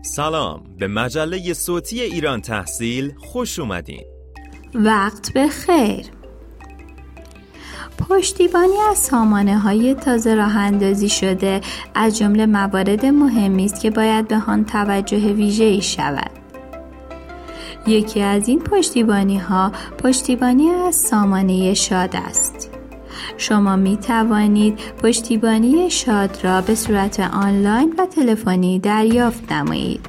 سلام، به مجله صوتی ایران تحصیل خوش اومدین. وقت بخیر. پشتیبانی از سامانه‌های تازه راه اندازی شده از جمله موارد مهمی است که باید به آن توجه ویژه‌ای شود. یکی از این پشتیبانی‌ها پشتیبانی از سامانه شاد است. شما می توانید پشتیبانی شاد را به صورت آنلاین و تلفنی دریافت نمایید.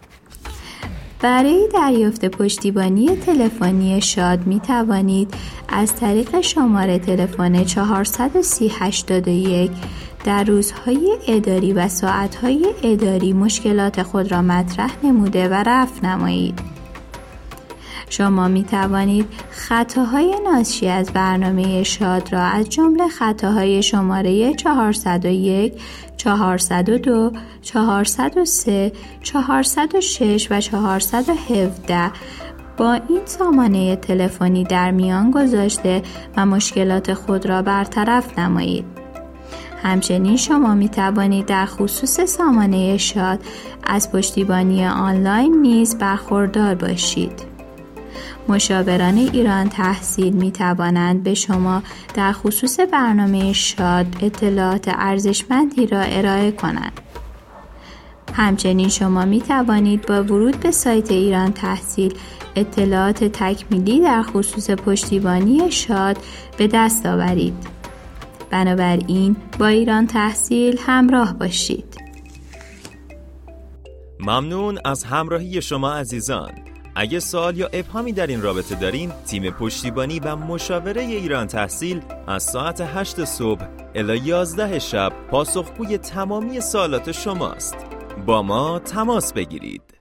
برای دریافت پشتیبانی تلفنی شاد می توانید از طریق شماره تلفن 43081 در روزهای اداری و ساعتهای اداری مشکلات خود را مطرح نموده و رفع نمایید. شما می توانید خطاهای ناشی از برنامه شاد را از جمله خطاهای شماره 401، 402، 403، 406 و 417 با این سامانه تلفنی در میان گذاشته و مشکلات خود را برطرف نمایید. همچنین شما می توانید در خصوص سامانه شاد از پشتیبانی آنلاین نیز برخوردار باشید. مشاوران ایران تحصیل می توانند به شما در خصوص برنامه شاد اطلاعات ارزشمندی را ارائه کنند. همچنین شما می توانید با ورود به سایت ایران تحصیل اطلاعات تکمیلی در خصوص پشتیبانی شاد به دست آورید. بنابراین با ایران تحصیل همراه باشید. ممنون از همراهی شما عزیزان. اگه سوال یا ابهامی در این رابطه دارین، تیم پشتیبانی و مشاوره ایران تحصیل از ساعت 8 صبح الی 11 شب پاسخگوی تمامی سوالات شماست. با ما تماس بگیرید.